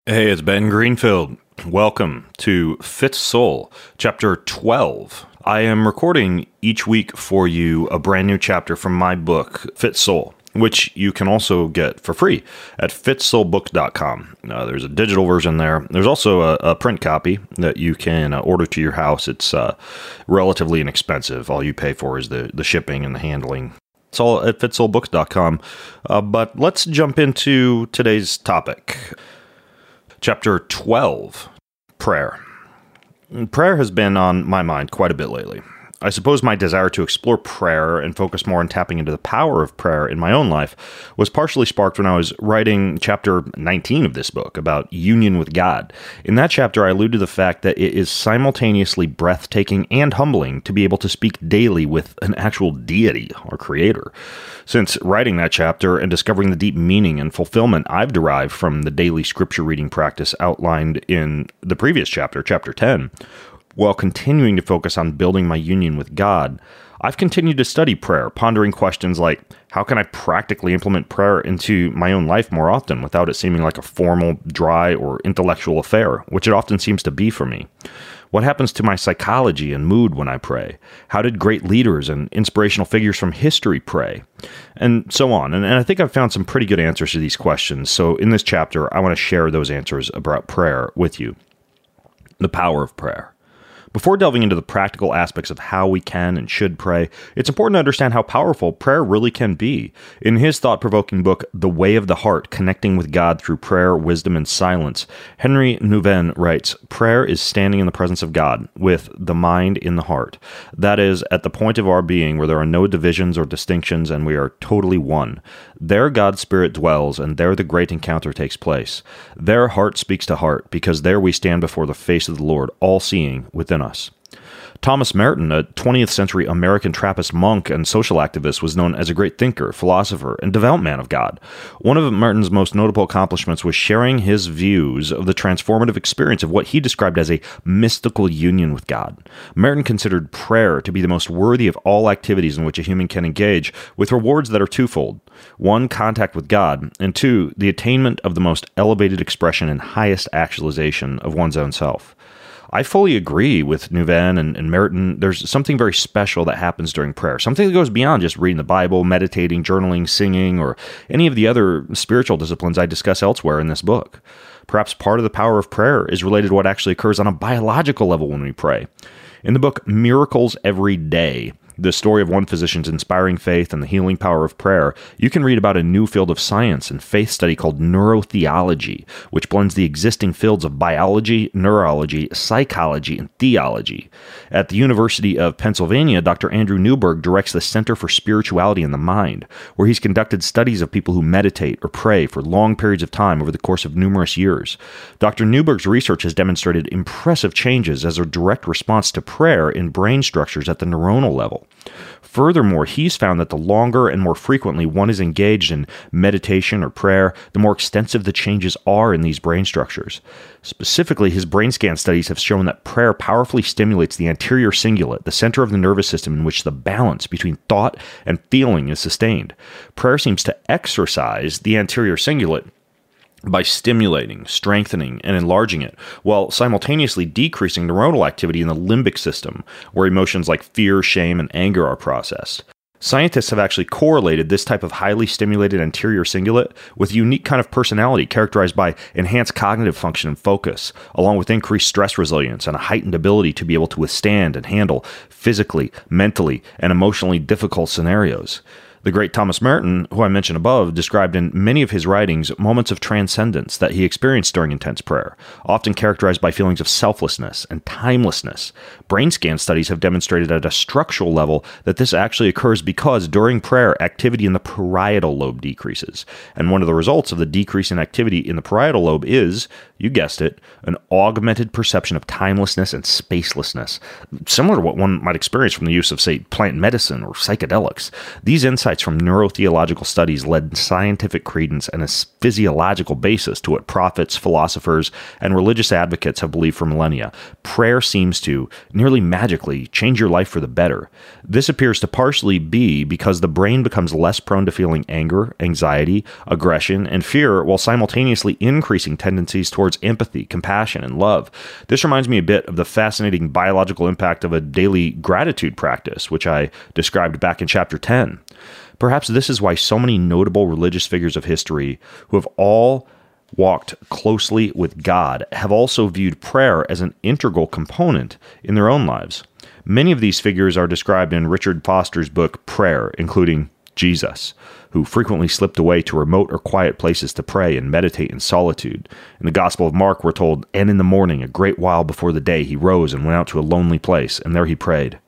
Hey, it's Ben Greenfield. Welcome to Fit Soul, Chapter 12. I am recording each week for you a brand new chapter from my book, Fit Soul, which you can also get for free at fitsoulbook.com. There's a digital version there. There's also a print copy that you can order to your house. It's relatively inexpensive. All you pay for is the shipping and the handling. It's all at fitsoulbook.com. But let's jump into today's topic. Chapter 12, Prayer. Prayer has been on my mind quite a bit lately. I suppose my desire to explore prayer and focus more on tapping into the power of prayer in my own life was partially sparked when I was writing chapter 19 of this book about union with God. In that chapter, I allude to the fact that it is simultaneously breathtaking and humbling to be able to speak daily with an actual deity or creator. Since writing that chapter and discovering the deep meaning and fulfillment I've derived from the daily scripture reading practice outlined in the previous chapter, chapter 10, while continuing to focus on building my union with God, I've continued to study prayer, pondering questions like, how can I practically implement prayer into my own life more often without it seeming like a formal, dry, or intellectual affair, which it often seems to be for me? What happens to my psychology and mood when I pray? How did great leaders and inspirational figures from history pray? And so on. And I think I've found some pretty good answers to these questions. So in this chapter, I want to share those answers about prayer with you. The power of prayer. Before delving into the practical aspects of how we can and should pray, it's important to understand how powerful prayer really can be. In his thought-provoking book, The Way of the Heart, Connecting with God Through Prayer, Wisdom, and Silence, Henry Nouwen writes, prayer is standing in the presence of God with the mind in the heart. That is, at the point of our being where there are no divisions or distinctions and we are totally one. There God's Spirit dwells, and there the great encounter takes place. There heart speaks to heart, because there we stand before the face of the Lord, all-seeing within us. Thomas Merton, a 20th century American Trappist monk and social activist, was known as a great thinker, philosopher, and devout man of God. One of Merton's most notable accomplishments was sharing his views of the transformative experience of what he described as a mystical union with God. Merton considered prayer to be the most worthy of all activities in which a human can engage, with rewards that are twofold. One, contact with God, and two, the attainment of the most elevated expression and highest actualization of one's own self. I fully agree with Nouwen and Merton. There's something very special that happens during prayer, something that goes beyond just reading the Bible, meditating, journaling, singing, or any of the other spiritual disciplines I discuss elsewhere in this book. Perhaps part of the power of prayer is related to what actually occurs on a biological level when we pray. In the book Miracles Every Day, the story of one physician's inspiring faith and the healing power of prayer, you can read about a new field of science and faith study called neurotheology, which blends the existing fields of biology, neurology, psychology, and theology. At the University of Pennsylvania, Dr. Andrew Newberg directs the Center for Spirituality in the Mind, where he's conducted studies of people who meditate or pray for long periods of time over the course of numerous years. Dr. Newberg's research has demonstrated impressive changes as a direct response to prayer in brain structures at the neuronal level. Furthermore, he's found that the longer and more frequently one is engaged in meditation or prayer, the more extensive the changes are in these brain structures. Specifically, his brain scan studies have shown that prayer powerfully stimulates the anterior cingulate, the center of the nervous system in which the balance between thought and feeling is sustained. Prayer seems to exercise the anterior cingulate by stimulating, strengthening, and enlarging it, while simultaneously decreasing neuronal activity in the limbic system, where emotions like fear, shame, and anger are processed. Scientists have actually correlated this type of highly stimulated anterior cingulate with a unique kind of personality characterized by enhanced cognitive function and focus, along with increased stress resilience and a heightened ability to be able to withstand and handle physically, mentally, and emotionally difficult scenarios. The great Thomas Merton, who I mentioned above, described in many of his writings moments of transcendence that he experienced during intense prayer, often characterized by feelings of selflessness and timelessness. Brain scan studies have demonstrated at a structural level that this actually occurs because during prayer, activity in the parietal lobe decreases. And one of the results of the decrease in activity in the parietal lobe is, you guessed it, an augmented perception of timelessness and spacelessness, similar to what one might experience from the use of, say, plant medicine or psychedelics. These insights insights from neurotheological studies lend scientific credence and a physiological basis to what prophets, philosophers, and religious advocates have believed for millennia. Prayer seems to, nearly magically, change your life for the better. This appears to partially be because the brain becomes less prone to feeling anger, anxiety, aggression, and fear, while simultaneously increasing tendencies towards empathy, compassion, and love. This reminds me a bit of the fascinating biological impact of a daily gratitude practice, which I described back in chapter 10. Perhaps this is why so many notable religious figures of history who have all walked closely with God have also viewed prayer as an integral component in their own lives. Many of these figures are described in Richard Foster's book, Prayer, including Jesus, who frequently slipped away to remote or quiet places to pray and meditate in solitude. In the Gospel of Mark, we're told, "And in the morning, a great while before the day, he rose and went out to a lonely place, and there he prayed."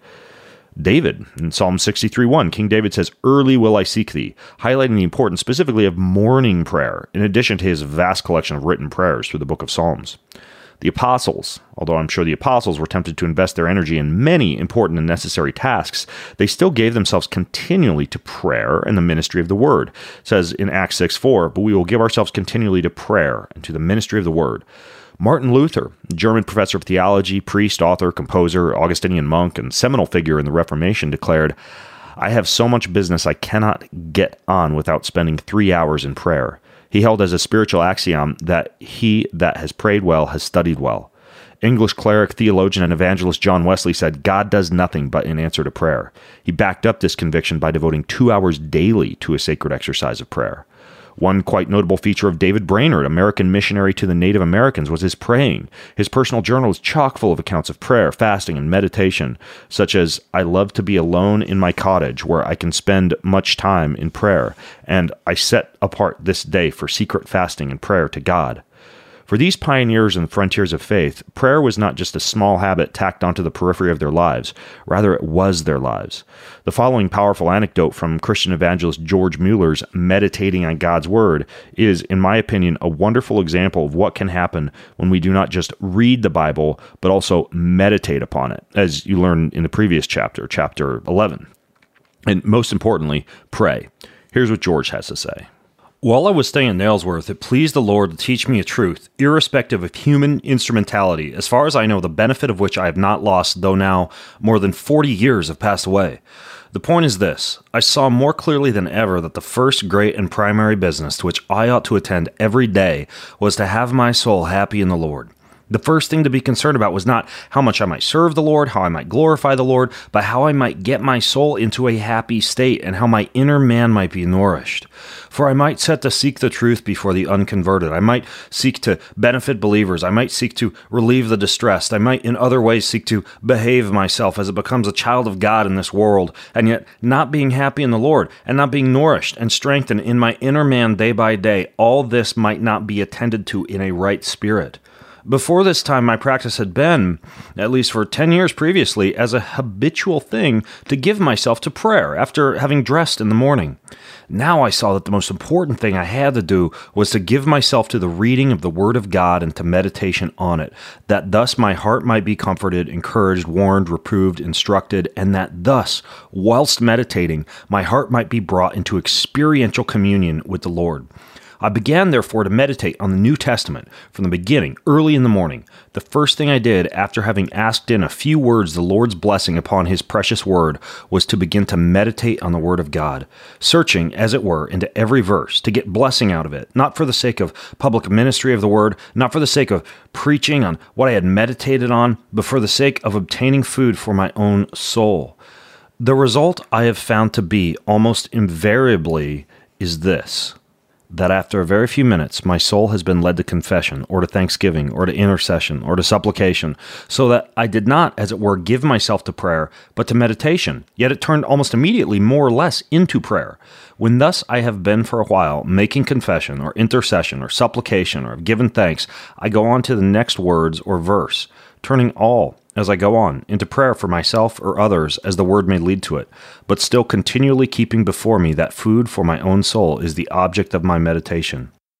David, in Psalm 63:1, King David says, "Early will I seek thee," highlighting the importance specifically of morning prayer, in addition to his vast collection of written prayers through the book of Psalms. The apostles, although I'm sure the apostles were tempted to invest their energy in many important and necessary tasks, they still gave themselves continually to prayer and the ministry of the word. It says in Acts 6:4, "But we will give ourselves continually to prayer and to the ministry of the word." Martin Luther, German professor of theology, priest, author, composer, Augustinian monk, and seminal figure in the Reformation, declared, "I have so much business I cannot get on without spending 3 hours in prayer." He held as a spiritual axiom that he that has prayed well has studied well. English cleric, theologian, and evangelist John Wesley said, "God does nothing but in answer to prayer." He backed up this conviction by devoting 2 hours daily to a sacred exercise of prayer. One quite notable feature of David Brainerd, American missionary to the Native Americans, was his praying. His personal journal is chock full of accounts of prayer, fasting, and meditation, such as, "I love to be alone in my cottage where I can spend much time in prayer, and I set apart this day for secret fasting and prayer to God." For these pioneers in the frontiers of faith, prayer was not just a small habit tacked onto the periphery of their lives. Rather, it was their lives. The following powerful anecdote from Christian evangelist George Mueller's Meditating on God's Word is, in my opinion, a wonderful example of what can happen when we do not just read the Bible, but also meditate upon it, as you learned in the previous chapter, chapter 11. And most importantly, pray. Here's what George has to say. "While I was staying in Nailsworth, it pleased the Lord to teach me a truth, irrespective of human instrumentality, as far as I know, the benefit of which I have not lost, though now more than 40 years have passed away. The point is this: I saw more clearly than ever that the first great and primary business to which I ought to attend every day was to have my soul happy in the Lord. The first thing to be concerned about was not how much I might serve the Lord, how I might glorify the Lord, but how I might get my soul into a happy state and how my inner man might be nourished. For I might set to seek the truth before the unconverted. I might seek to benefit believers. I might seek to relieve the distressed. I might in other ways seek to behave myself as it becomes a child of God in this world, and yet not being happy in the Lord and not being nourished and strengthened in my inner man day by day, all this might not be attended to in a right spirit. Before this time, my practice had been, at least for 10 years previously, as a habitual thing to give myself to prayer after having dressed in the morning. Now I saw that the most important thing I had to do was to give myself to the reading of the Word of God and to meditation on it, that thus my heart might be comforted, encouraged, warned, reproved, instructed, and that thus, whilst meditating, my heart might be brought into experiential communion with the Lord. I began, therefore, to meditate on the New Testament from the beginning, early in the morning. The first thing I did, after having asked in a few words the Lord's blessing upon His precious Word, was to begin to meditate on the Word of God, searching, as it were, into every verse, to get blessing out of it, not for the sake of public ministry of the Word, not for the sake of preaching on what I had meditated on, but for the sake of obtaining food for my own soul. The result I have found to be, almost invariably, is this: that after a very few minutes, my soul has been led to confession, or to thanksgiving, or to intercession, or to supplication, so that I did not, as it were, give myself to prayer, but to meditation, yet it turned almost immediately more or less into prayer. When thus I have been for a while making confession, or intercession, or supplication, or have given thanks, I go on to the next words or verse, turning all, as I go on, into prayer for myself or others as the word may lead to it, but still continually keeping before me that food for my own soul is the object of my meditation.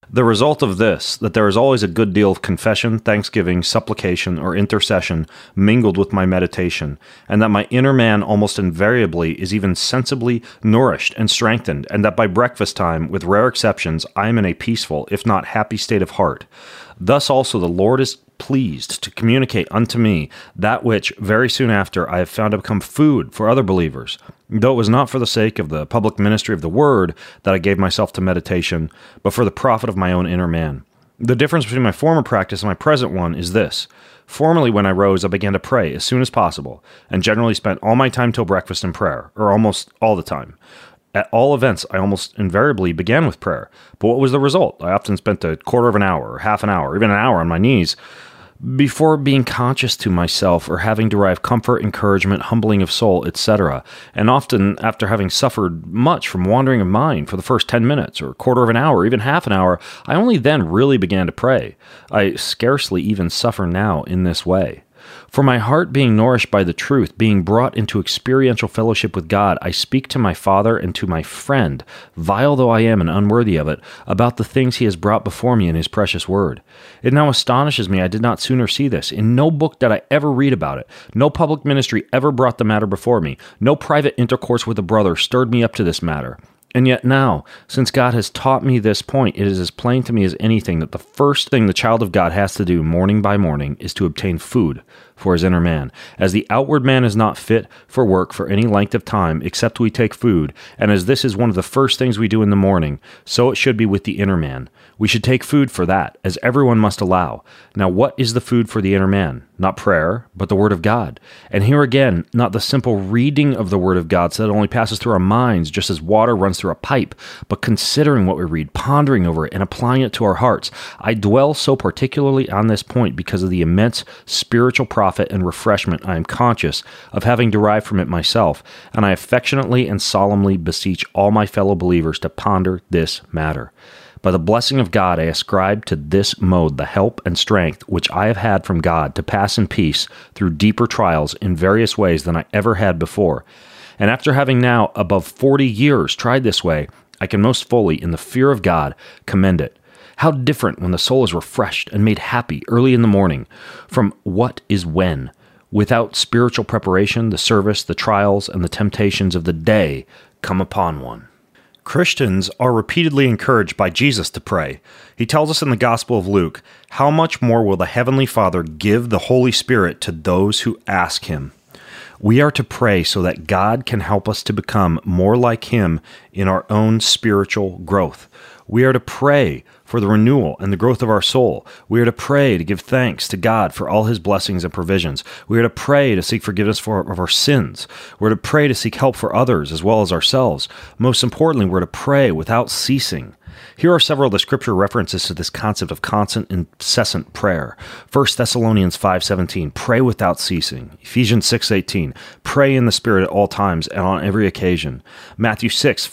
The result of this, that there is always a good deal of confession, thanksgiving, supplication, or intercession mingled with my meditation, and that my inner man almost invariably is even sensibly nourished and strengthened, and that by breakfast time, with rare exceptions, I am in a peaceful, if not happy state of heart. Thus also the Lord is pleased to communicate unto me that which very soon after I have found to become food for other believers, though it was not for the sake of the public ministry of the word that I gave myself to meditation, but for the profit of my own inner man. The difference between my former practice and my present one is this. Formerly, when I rose, I began to pray as soon as possible, and generally spent all my time till breakfast in prayer, or almost all the time. At all events, I almost invariably began with prayer. But what was the result? I often spent a quarter of an hour, or half an hour, even an hour on my knees, before being conscious to myself or having derived comfort, encouragement, humbling of soul, etc., and often after having suffered much from wandering of mind for the first 10 minutes or a quarter of an hour, even half an hour, I only then really began to pray. I scarcely even suffer now in this way. For my heart being nourished by the truth, being brought into experiential fellowship with God, I speak to my Father and to my friend, vile though I am and unworthy of it, about the things he has brought before me in his precious word. It now astonishes me I did not sooner see this. In no book did I ever read about it. No public ministry ever brought the matter before me. No private intercourse with a brother stirred me up to this matter. And yet now, since God has taught me this point, it is as plain to me as anything that the first thing the child of God has to do morning by morning is to obtain food for his inner man, as the outward man is not fit for work for any length of time except we take food, and as this is one of the first things we do in the morning, so it should be with the inner man. We should take food for that, as everyone must allow. Now what is the food for the inner man? Not prayer, but the Word of God. And here again, not the simple reading of the Word of God so that it only passes through our minds just as water runs through a pipe, but considering what we read, pondering over it, and applying it to our hearts. I dwell so particularly on this point because of the immense spiritual profit and refreshment I am conscious of having derived from it myself, and I affectionately and solemnly beseech all my fellow believers to ponder this matter. By the blessing of God, I ascribe to this mode the help and strength which I have had from God to pass in peace through deeper trials in various ways than I ever had before. And after having now above 40 years tried this way, I can most fully, in the fear of God, commend it. How different when the soul is refreshed and made happy early in the morning from what is when. Without spiritual preparation, the service, the trials, and the temptations of the day come upon one. Christians are repeatedly encouraged by Jesus to pray. He tells us in the Gospel of Luke, "How much more will the Heavenly Father give the Holy Spirit to those who ask Him?" We are to pray so that God can help us to become more like Him in our own spiritual growth. We are to pray for the renewal and the growth of our soul. We are to pray to give thanks to God for all His blessings and provisions. We are to pray to seek forgiveness of our sins. We're to pray to seek help for others as well as ourselves. Most importantly, we're to pray without ceasing. Here are several of the scripture references to this concept of constant, incessant prayer. 1 Thessalonians 5:17, pray without ceasing. Ephesians 6:18, pray in the Spirit at all times and on every occasion. Matthew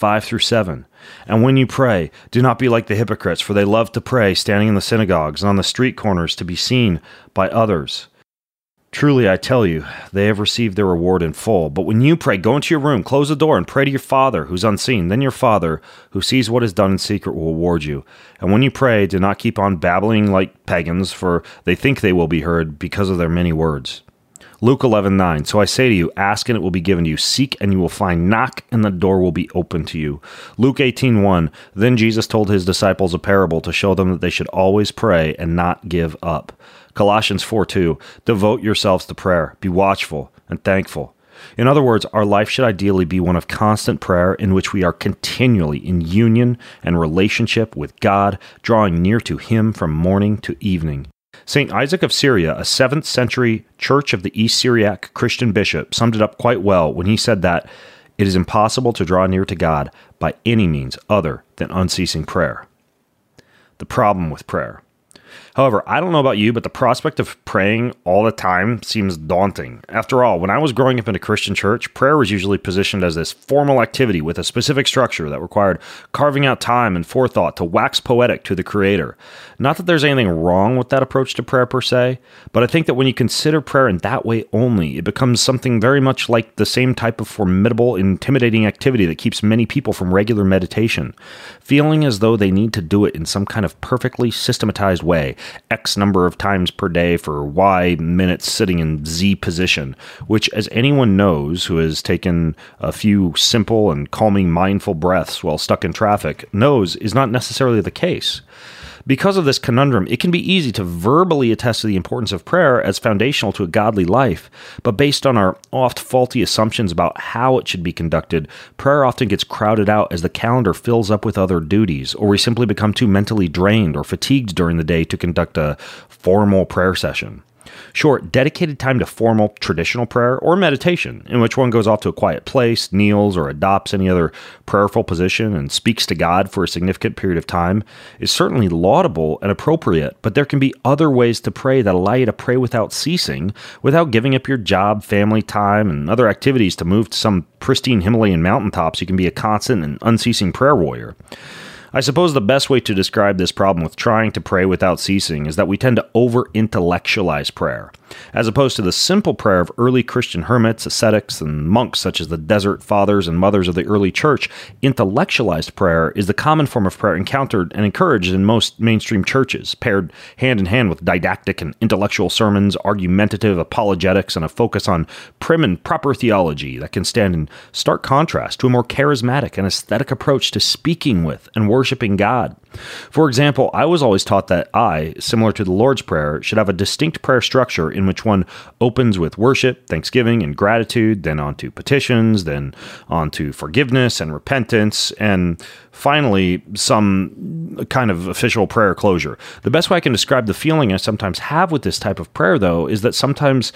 6:5-7, and when you pray, do not be like the hypocrites, for they love to pray standing in the synagogues and on the street corners to be seen by others. Truly, I tell you, they have received their reward in full. But when you pray, go into your room, close the door, and pray to your Father who's unseen. Then your Father, who sees what is done in secret, will reward you. And when you pray, do not keep on babbling like pagans, for they think they will be heard because of their many words. Luke 11:9, so I say to you, ask and it will be given to you. Seek and you will find. Knock and the door will be opened to you. Luke 18:1, then Jesus told his disciples a parable to show them that they should always pray and not give up. Colossians 4:2, devote yourselves to prayer. Be watchful and thankful. In other words, our life should ideally be one of constant prayer in which we are continually in union and relationship with God, drawing near to Him from morning to evening. St. Isaac of Syria, a 7th century Church of the East Syriac Christian bishop, summed it up quite well when he said that it is impossible to draw near to God by any means other than unceasing prayer. The problem with prayer. However, I don't know about you, but the prospect of praying all the time seems daunting. After all, when I was growing up in a Christian church, prayer was usually positioned as this formal activity with a specific structure that required carving out time and forethought to wax poetic to the Creator. Not that there's anything wrong with that approach to prayer per se, but I think that when you consider prayer in that way only, it becomes something very much like the same type of formidable, intimidating activity that keeps many people from regular meditation, feeling as though they need to do it in some kind of perfectly systematized way, X number of times per day for Y minutes sitting in Z position, which, as anyone knows who has taken a few simple and calming mindful breaths while stuck in traffic, knows is not necessarily the case. Because of this conundrum, it can be easy to verbally attest to the importance of prayer as foundational to a godly life, but based on our oft faulty assumptions about how it should be conducted, prayer often gets crowded out as the calendar fills up with other duties, or we simply become too mentally drained or fatigued during the day to conduct a formal prayer session. Sure, dedicated time to formal traditional prayer or meditation, in which one goes off to a quiet place, kneels, or adopts any other prayerful position and speaks to God for a significant period of time, is certainly laudable and appropriate, but there can be other ways to pray that allow you to pray without ceasing, without giving up your job, family time, and other activities to move to some pristine Himalayan mountaintops. You can be a constant and unceasing prayer warrior. I suppose the best way to describe this problem with trying to pray without ceasing is that we tend to over-intellectualize prayer. As opposed to the simple prayer of early Christian hermits, ascetics, and monks such as the desert fathers and mothers of the early church, intellectualized prayer is the common form of prayer encountered and encouraged in most mainstream churches, paired hand in hand with didactic and intellectual sermons, argumentative apologetics, and a focus on prim and proper theology that can stand in stark contrast to a more charismatic and aesthetic approach to speaking with and worshiping God. For example, I was always taught that I, similar to the Lord's Prayer, should have a distinct prayer structure in which one opens with worship, thanksgiving, and gratitude, then on to petitions, then on to forgiveness and repentance, and finally, some kind of official prayer closure. The best way I can describe the feeling I sometimes have with this type of prayer, though, is that sometimes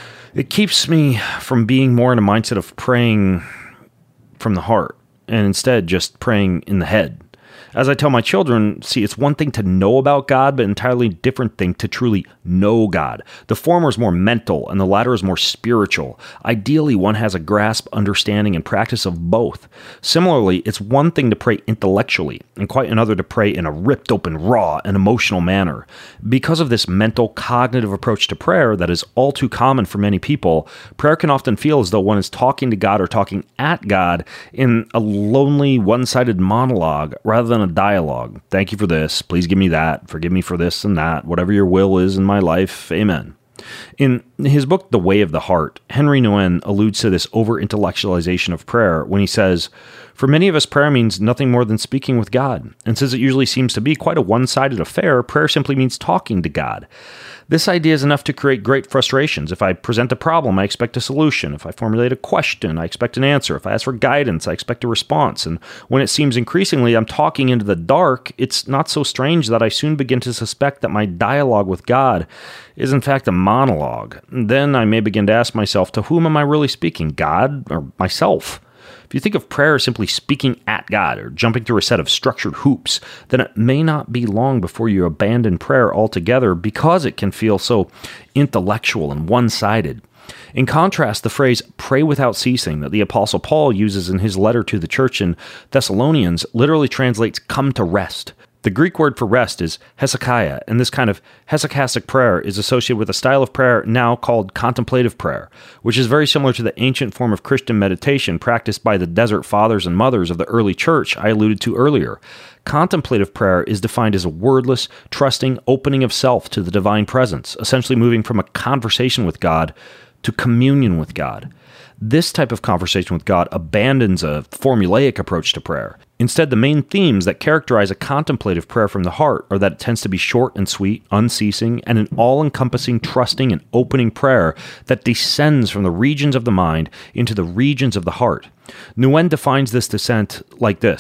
it keeps me from being more in a mindset of praying from the heart, and instead just praying in the head. As I tell my children, see, it's one thing to know about God, but an entirely different thing to truly know God. The former is more mental, and the latter is more spiritual. Ideally, one has a grasp, understanding, and practice of both. Similarly, it's one thing to pray intellectually, and quite another to pray in a ripped-open, raw, and emotional manner. Because of this mental, cognitive approach to prayer that is all too common for many people, prayer can often feel as though one is talking to God or talking at God in a lonely, one-sided monologue, rather than a dialogue. Thank you for this. Please give me that. Forgive me for this and that. Whatever your will is in my life. Amen. In his book, The Way of the Heart, Henry Nouwen alludes to this over-intellectualization of prayer when he says, "For many of us, prayer means nothing more than speaking with God. And since it usually seems to be quite a one-sided affair, prayer simply means talking to God. This idea is enough to create great frustrations. If I present a problem, I expect a solution. If I formulate a question, I expect an answer. If I ask for guidance, I expect a response. And when it seems increasingly I'm talking into the dark, it's not so strange that I soon begin to suspect that my dialogue with God is in fact a monologue. And then I may begin to ask myself, to whom am I really speaking, God or myself? If you think of prayer as simply speaking at God or jumping through a set of structured hoops, then it may not be long before you abandon prayer altogether because it can feel so intellectual and one-sided. In contrast, the phrase pray without ceasing that the Apostle Paul uses in his letter to the church in Thessalonians literally translates come to rest. The Greek word for rest is hesychia, and this kind of hesychastic prayer is associated with a style of prayer now called contemplative prayer, which is very similar to the ancient form of Christian meditation practiced by the desert fathers and mothers of the early church I alluded to earlier. Contemplative prayer is defined as a wordless, trusting opening of self to the divine presence, essentially moving from a conversation with God to communion with God. This type of conversation with God abandons a formulaic approach to prayer. Instead, the main themes that characterize a contemplative prayer from the heart are that it tends to be short and sweet, unceasing, and an all-encompassing, trusting, and opening prayer that descends from the regions of the mind into the regions of the heart. Nouwen defines this descent like this.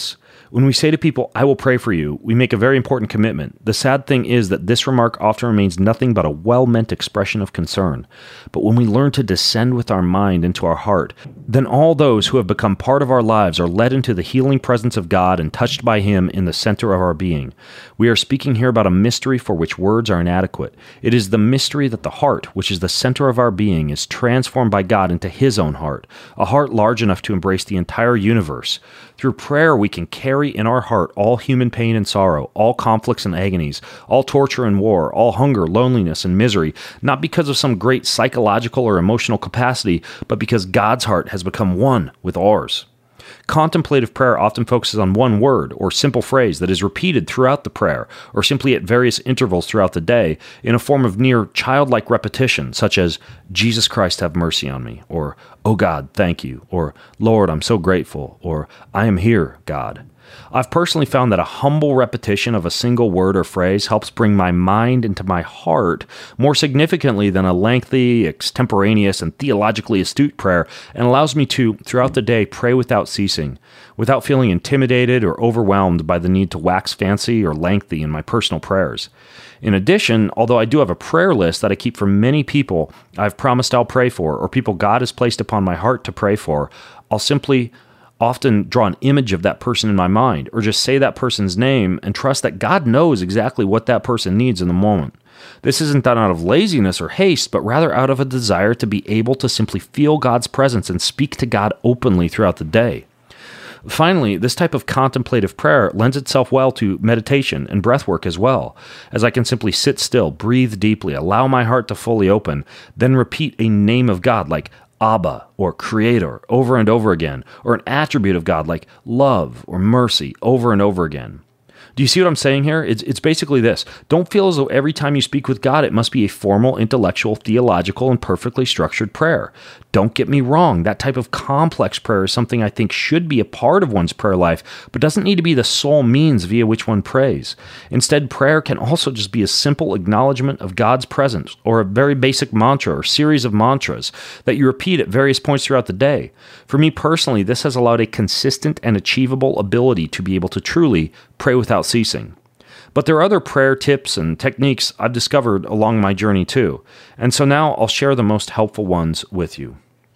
When we say to people, "I will pray for you," we make a very important commitment. The sad thing is that this remark often remains nothing but a well-meant expression of concern. But when we learn to descend with our mind into our heart, then all those who have become part of our lives are led into the healing presence of God and touched by Him in the center of our being. We are speaking here about a mystery for which words are inadequate. It is the mystery that the heart, which is the center of our being, is transformed by God into His own heart, a heart large enough to embrace the entire universe. Through prayer, we can carry in our heart all human pain and sorrow, all conflicts and agonies, all torture and war, all hunger, loneliness, and misery, not because of some great psychological or emotional capacity, but because God's heart has become one with ours. Contemplative prayer often focuses on one word or simple phrase that is repeated throughout the prayer, or simply at various intervals throughout the day, in a form of near childlike repetition, such as, "Jesus Christ, have mercy on me," or "Oh God, thank you," or "Lord, I'm so grateful," or "I am here, God." I've personally found that a humble repetition of a single word or phrase helps bring my mind into my heart more significantly than a lengthy, extemporaneous, and theologically astute prayer, and allows me to, throughout the day, pray without ceasing, without feeling intimidated or overwhelmed by the need to wax fancy or lengthy in my personal prayers. In addition, although I do have a prayer list that I keep for many people I've promised I'll pray for, or people God has placed upon my heart to pray for, I'll simply often draw an image of that person in my mind, or just say that person's name and trust that God knows exactly what that person needs in the moment. This isn't done out of laziness or haste, but rather out of a desire to be able to simply feel God's presence and speak to God openly throughout the day. Finally, this type of contemplative prayer lends itself well to meditation and breath work as well, as I can simply sit still, breathe deeply, allow my heart to fully open, then repeat a name of God like Abba or Creator over and over again, or an attribute of God like love or mercy over and over again. Do you see what I'm saying here? It's basically this. Don't feel as though every time you speak with God, it must be a formal, intellectual, theological, and perfectly structured prayer. Don't get me wrong. That type of complex prayer is something I think should be a part of one's prayer life, but doesn't need to be the sole means via which one prays. Instead, prayer can also just be a simple acknowledgement of God's presence, or a very basic mantra or series of mantras that you repeat at various points throughout the day. For me personally, this has allowed a consistent and achievable ability to be able to truly pray without ceasing. But there are other prayer tips and techniques I've discovered along my journey too, and so now I'll share the most helpful ones with you.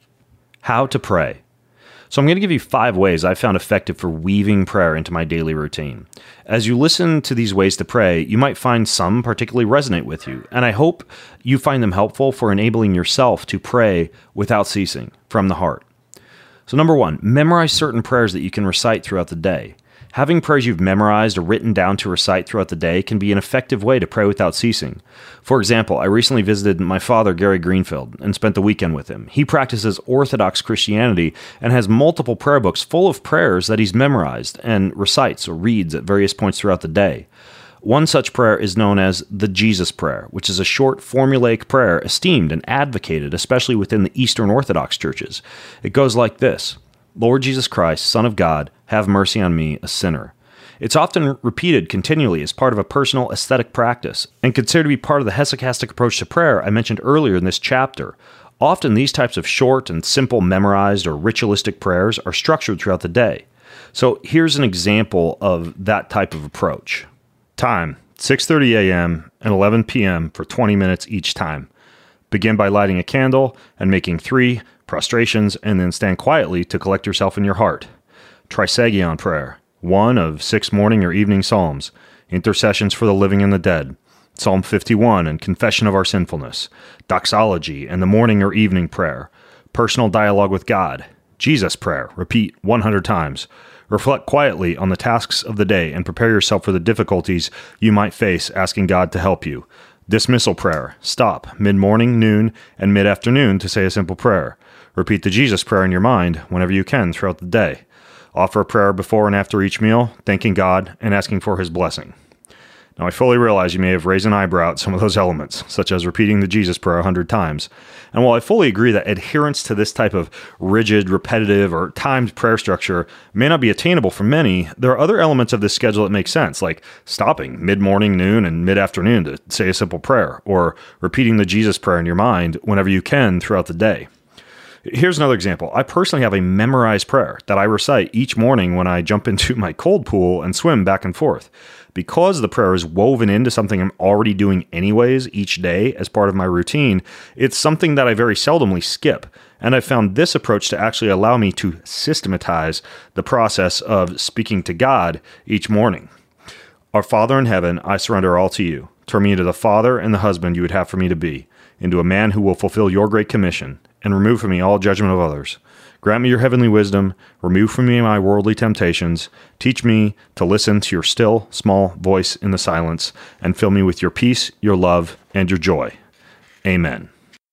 How to pray. So I'm going to give you 5 ways I've found effective for weaving prayer into my daily routine. As you listen to these ways to pray, you might find some particularly resonate with you, and I hope you find them helpful for enabling yourself to pray without ceasing from the heart. So number 1, memorize certain prayers that you can recite throughout the day. Having prayers you've memorized or written down to recite throughout the day can be an effective way to pray without ceasing. For example, I recently visited my father, Gary Greenfield, and spent the weekend with him. He practices Orthodox Christianity and has multiple prayer books full of prayers that he's memorized and recites or reads at various points throughout the day. One such prayer is known as the Jesus Prayer, which is a short formulaic prayer esteemed and advocated, especially within the Eastern Orthodox churches. It goes like this: Lord Jesus Christ, Son of God, have mercy on me, a sinner. It's often repeated continually as part of a personal aesthetic practice, and considered to be part of the hesychastic approach to prayer I mentioned earlier in this chapter. Often these types of short and simple memorized or ritualistic prayers are structured throughout the day. So here's an example of that type of approach. Time, 6:30 a.m. and 11 p.m. for 20 minutes each time. Begin by lighting a candle and making 3 prostrations, and then stand quietly to collect yourself in your heart. Trisagion prayer, 1 of 6 morning or evening psalms, intercessions for the living and the dead, Psalm 51 and confession of our sinfulness, doxology and the morning or evening prayer, personal dialogue with God, Jesus prayer, repeat 100 times. Reflect quietly on the tasks of the day and prepare yourself for the difficulties you might face asking God to help you. Dismissal prayer, stop mid-morning, noon, and mid-afternoon to say a simple prayer. Repeat the Jesus prayer in your mind whenever you can throughout the day. Offer a prayer before and after each meal, thanking God and asking for His blessing. Now, I fully realize you may have raised an eyebrow at some of those elements, such as repeating the Jesus prayer 100 times. And while I fully agree that adherence to this type of rigid, repetitive, or timed prayer structure may not be attainable for many, there are other elements of this schedule that make sense, like stopping mid-morning, noon, and mid-afternoon to say a simple prayer, or repeating the Jesus prayer in your mind whenever you can throughout the day. Here's another example. I personally have a memorized prayer that I recite each morning when I jump into my cold pool and swim back and forth. Because the prayer is woven into something I'm already doing anyways each day as part of my routine, it's something that I very seldomly skip. And I've found this approach to actually allow me to systematize the process of speaking to God each morning. Our Father in heaven, I surrender all to you. Turn me into the father and the husband you would have for me to be, into a man who will fulfill your great commission, and remove from me all judgment of others. Grant me your heavenly wisdom, remove from me my worldly temptations, teach me to listen to your still, small voice in the silence, and fill me with your peace, your love, and your joy. Amen.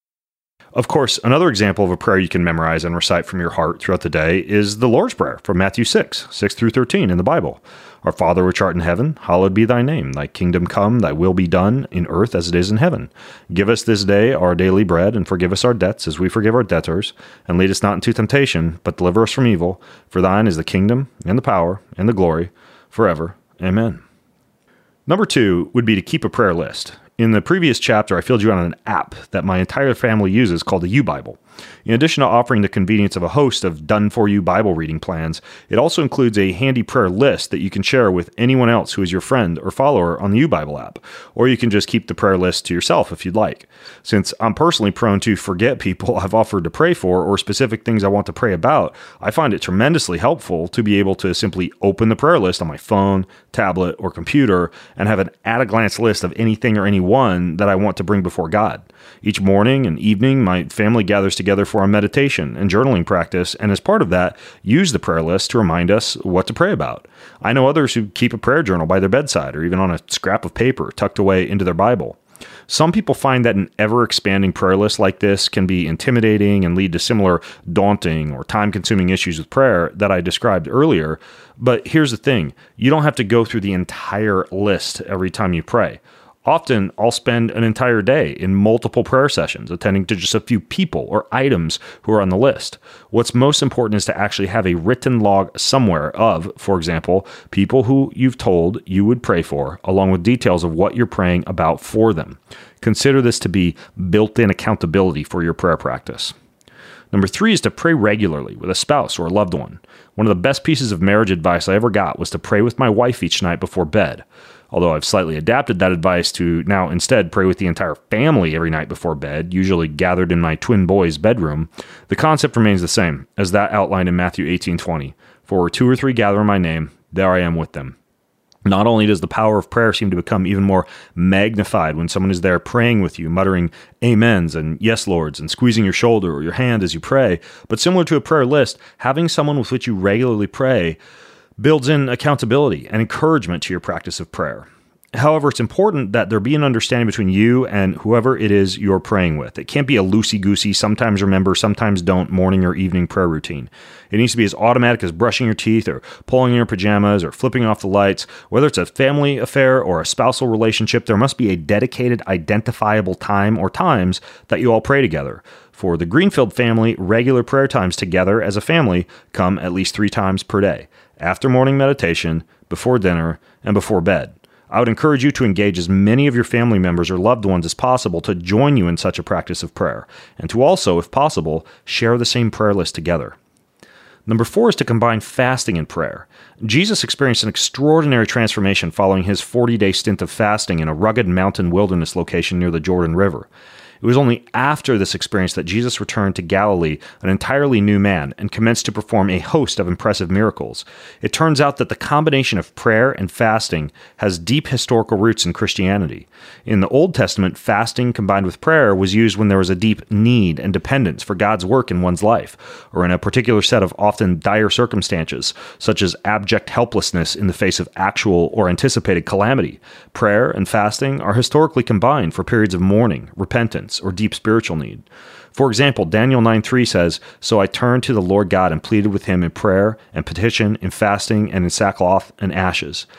Of course, another example of a prayer you can memorize and recite from your heart throughout the day is the Lord's Prayer from Matthew 6 through 13 in the Bible. Our Father which art in heaven, hallowed be thy name. Thy kingdom come, thy will be done in earth as it is in heaven. Give us this day our daily bread, and forgive us our debts as we forgive our debtors. And lead us not into temptation, but deliver us from evil. For thine is the kingdom, and the power, and the glory, forever. Amen. Number 2 would be to keep a prayer list. In the previous chapter, I filled you in on an app that my entire family uses called the U-Bible. In addition to offering the convenience of a host of done-for-you Bible reading plans, it also includes a handy prayer list that you can share with anyone else who is your friend or follower on the U-Bible app, or you can just keep the prayer list to yourself if you'd like. Since I'm personally prone to forget people I've offered to pray for or specific things I want to pray about, I find it tremendously helpful to be able to simply open the prayer list on my phone, tablet, or computer and have an at-a-glance list of anything or anyone that I want to bring before God. Each morning and evening, my family gathers together for a meditation and journaling practice, and as part of that, use the prayer list to remind us what to pray about. I know others who keep a prayer journal by their bedside or even on a scrap of paper tucked away into their Bible. Some people find that an ever-expanding prayer list like this can be intimidating and lead to similar daunting or time-consuming issues with prayer that I described earlier. But here's the thing, you don't have to go through the entire list every time you pray. Often, I'll spend an entire day in multiple prayer sessions, attending to just a few people or items who are on the list. What's most important is to actually have a written log somewhere of, for example, people who you've told you would pray for, along with details of what you're praying about for them. Consider this to be built-in accountability for your prayer practice. Number 3 is to pray regularly with a spouse or a loved one. One of the best pieces of marriage advice I ever got was to pray with my wife each night before bed. Although I've slightly adapted that advice to now instead pray with the entire family every night before bed, usually gathered in my twin boys' bedroom, the concept remains the same as that outlined in Matthew 18:20. For where 2 or 3 gather in my name, there I am with them. Not only does the power of prayer seem to become even more magnified when someone is there praying with you, muttering amens and yes lords and squeezing your shoulder or your hand as you pray, but similar to a prayer list, having someone with which you regularly pray builds in accountability and encouragement to your practice of prayer. However, it's important that there be an understanding between you and whoever it is you're praying with. It can't be a loosey-goosey, sometimes remember, sometimes don't morning or evening prayer routine. It needs to be as automatic as brushing your teeth or pulling in your pajamas or flipping off the lights. Whether it's a family affair or a spousal relationship, there must be a dedicated, identifiable time or times that you all pray together. For the Greenfield family, regular prayer times together as a family come at least 3 times per day, after morning meditation, before dinner, and before bed. I would encourage you to engage as many of your family members or loved ones as possible to join you in such a practice of prayer, and to also, if possible, share the same prayer list together. Number 4 is to combine fasting and prayer. Jesus experienced an extraordinary transformation following his 40-day stint of fasting in a rugged mountain wilderness location near the Jordan River. It was only after this experience that Jesus returned to Galilee an entirely new man and commenced to perform a host of impressive miracles. It turns out that the combination of prayer and fasting has deep historical roots in Christianity. In the Old Testament, fasting combined with prayer was used when there was a deep need and dependence for God's work in one's life, or in a particular set of often dire circumstances, such as abject helplessness in the face of actual or anticipated calamity. Prayer and fasting are historically combined for periods of mourning, repentance, or deep spiritual need. For example, Daniel 9:3 says, "So I turned to the Lord God and pleaded with him in prayer and petition, in fasting, and in sackcloth and ashes."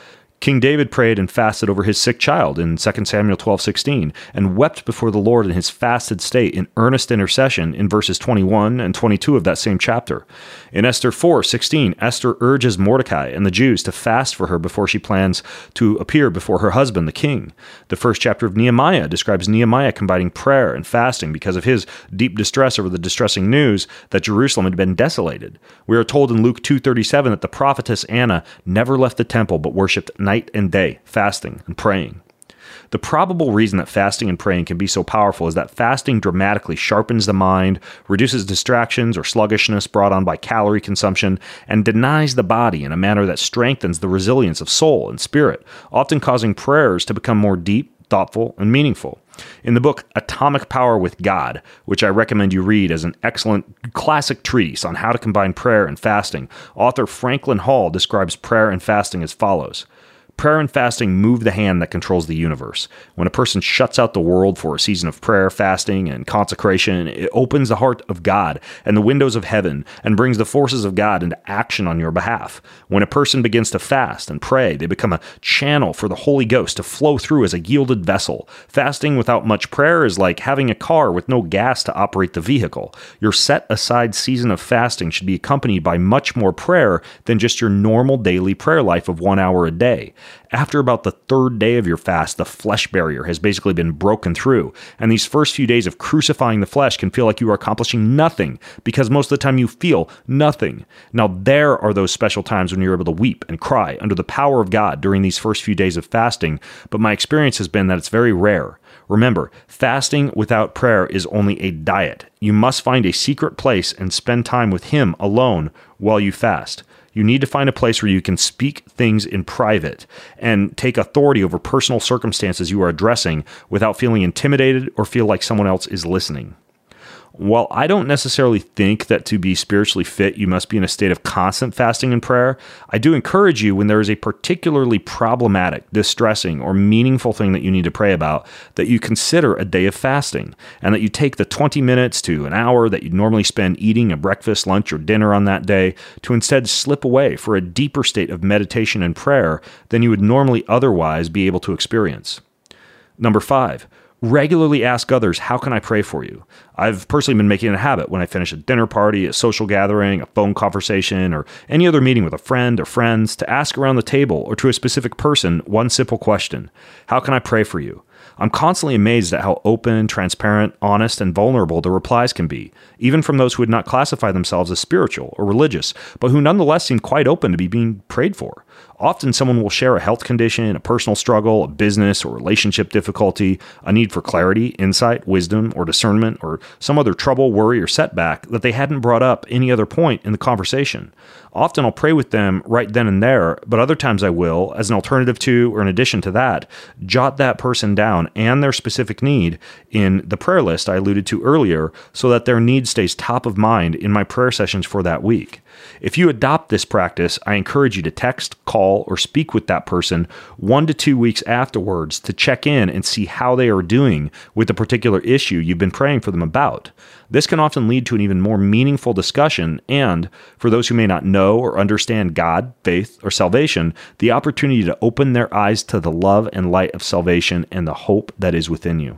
King David prayed and fasted over his sick child in 2 Samuel 12:16, and wept before the Lord in his fasted state in earnest intercession in verses 21 and 22 of that same chapter. In Esther 4:16, Esther urges Mordecai and the Jews to fast for her before she plans to appear before her husband, the king. The first chapter of Nehemiah describes Nehemiah combining prayer and fasting because of his deep distress over the distressing news that Jerusalem had been desolated. We are told in Luke 2:37 that the prophetess Anna never left the temple but worshipped night and day, fasting and praying. The probable reason that fasting and praying can be so powerful is that fasting dramatically sharpens the mind, reduces distractions or sluggishness brought on by calorie consumption, and denies the body in a manner that strengthens the resilience of soul and spirit, often causing prayers to become more deep, thoughtful, and meaningful. In the book Atomic Power with God, which I recommend you read as an excellent classic treatise on how to combine prayer and fasting, author Franklin Hall describes prayer and fasting as follows. Prayer and fasting move the hand that controls the universe. When a person shuts out the world for a season of prayer, fasting, and consecration, it opens the heart of God and the windows of heaven and brings the forces of God into action on your behalf. When a person begins to fast and pray, they become a channel for the Holy Ghost to flow through as a yielded vessel. Fasting without much prayer is like having a car with no gas to operate the vehicle. Your set-aside season of fasting should be accompanied by much more prayer than just your normal daily prayer life of 1 hour a day. After about the third day of your fast, the flesh barrier has basically been broken through, and these first few days of crucifying the flesh can feel like you are accomplishing nothing, because most of the time you feel nothing. Now there are those special times when you're able to weep and cry under the power of God during these first few days of fasting, but my experience has been that it's very rare. Remember, fasting without prayer is only a diet. You must find a secret place and spend time with Him alone while you fast. You need to find a place where you can speak things in private and take authority over personal circumstances you are addressing without feeling intimidated or feel like someone else is listening. While I don't necessarily think that to be spiritually fit, you must be in a state of constant fasting and prayer, I do encourage you when there is a particularly problematic, distressing, or meaningful thing that you need to pray about, that you consider a day of fasting, and that you take the 20 minutes to an hour that you'd normally spend eating a breakfast, lunch, or dinner on that day to instead slip away for a deeper state of meditation and prayer than you would normally otherwise be able to experience. Number 5. Regularly ask others, how can I pray for you? I've personally been making it a habit when I finish a dinner party, a social gathering, a phone conversation, or any other meeting with a friend or friends to ask around the table or to a specific person one simple question. How can I pray for you? I'm constantly amazed at how open, transparent, honest, and vulnerable the replies can be, even from those who would not classify themselves as spiritual or religious, but who nonetheless seem quite open to be being prayed for. Often someone will share a health condition, a personal struggle, a business or relationship difficulty, a need for clarity, insight, wisdom, or discernment, or some other trouble, worry, or setback that they hadn't brought up any other point in the conversation. Often I'll pray with them right then and there, but other times I will, as an alternative to or in addition to that, jot that person down and their specific need in the prayer list I alluded to earlier so that their need stays top of mind in my prayer sessions for that week. If you adopt this practice, I encourage you to text, call, or speak with that person 1 to 2 weeks afterwards to check in and see how they are doing with the particular issue you've been praying for them about. This can often lead to an even more meaningful discussion and, for those who may not know or understand God, faith, or salvation, the opportunity to open their eyes to the love and light of salvation and the hope that is within you.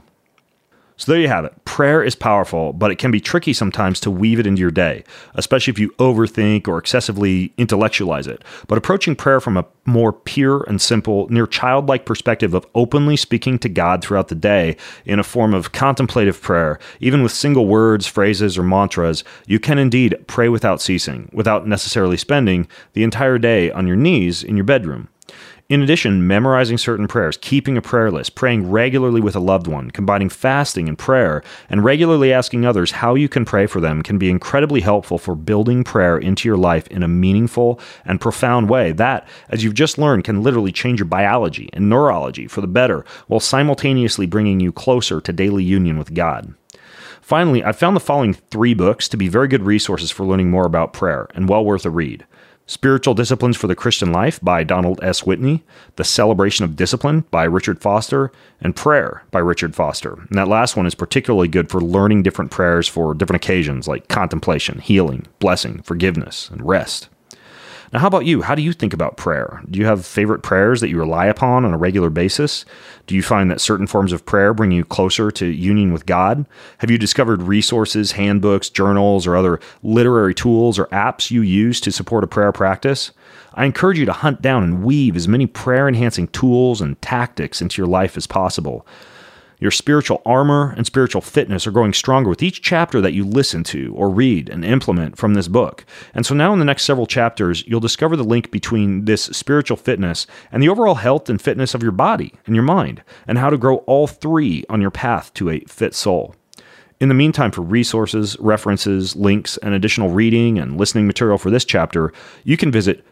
So there you have it. Prayer is powerful, but it can be tricky sometimes to weave it into your day, especially if you overthink or excessively intellectualize it. But approaching prayer from a more pure and simple, near childlike perspective of openly speaking to God throughout the day in a form of contemplative prayer, even with single words, phrases, or mantras, you can indeed pray without ceasing, without necessarily spending the entire day on your knees in your bedroom. In addition, memorizing certain prayers, keeping a prayer list, praying regularly with a loved one, combining fasting and prayer, and regularly asking others how you can pray for them can be incredibly helpful for building prayer into your life in a meaningful and profound way that, as you've just learned, can literally change your biology and neurology for the better while simultaneously bringing you closer to daily union with God. Finally, I found the following 3 books to be very good resources for learning more about prayer and well worth a read. Spiritual Disciplines for the Christian Life by Donald S. Whitney, The Celebration of Discipline by Richard Foster, and Prayer by Richard Foster. And that last one is particularly good for learning different prayers for different occasions like contemplation, healing, blessing, forgiveness, and rest. Now, how about you? How do you think about prayer? Do you have favorite prayers that you rely upon on a regular basis? Do you find that certain forms of prayer bring you closer to union with God? Have you discovered resources, handbooks, journals, or other literary tools or apps you use to support a prayer practice? I encourage you to hunt down and weave as many prayer-enhancing tools and tactics into your life as possible. Your spiritual armor and spiritual fitness are growing stronger with each chapter that you listen to or read and implement from this book. And so now in the next several chapters, you'll discover the link between this spiritual fitness and the overall health and fitness of your body and your mind, and how to grow all three on your path to a fit soul. In the meantime, for resources, references, links, and additional reading and listening material for this chapter, you can visit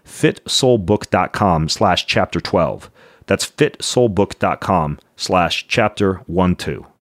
fitsoulbook.com/chapter 12. That's fitsoulbook.com/chapter 12.